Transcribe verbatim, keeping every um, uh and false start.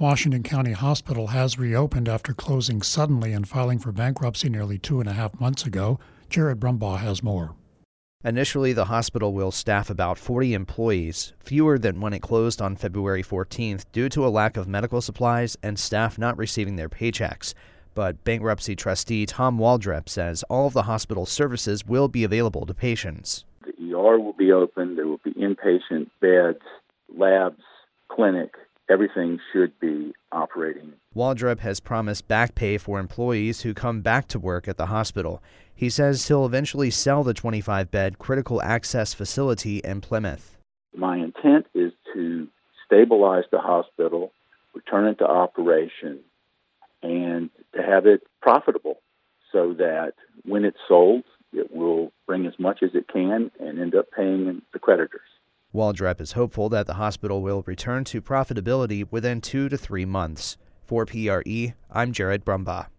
Washington County Hospital has reopened after closing suddenly and filing for bankruptcy nearly two and a half months ago. Jared Brumbaugh has more. Initially, the hospital will staff about forty employees, fewer than when it closed on February fourteenth due to a lack of medical supplies and staff not receiving their paychecks. But bankruptcy trustee Tom Waldrep says all of the hospital services will be available to patients. The E R will be open. There will be inpatient beds, labs, clinic. Everything should be operating. Waldrep has promised back pay for employees who come back to work at the hospital. He says he'll eventually sell the twenty-five bed critical access facility in Plymouth. My intent is to stabilize the hospital, return it to operation, and to have it profitable so that when it's sold, it will bring as much as it can and end up paying the creditors. Waldrep is hopeful that the hospital will return to profitability within two to three months. For P R E, I'm Jared Brumbaugh.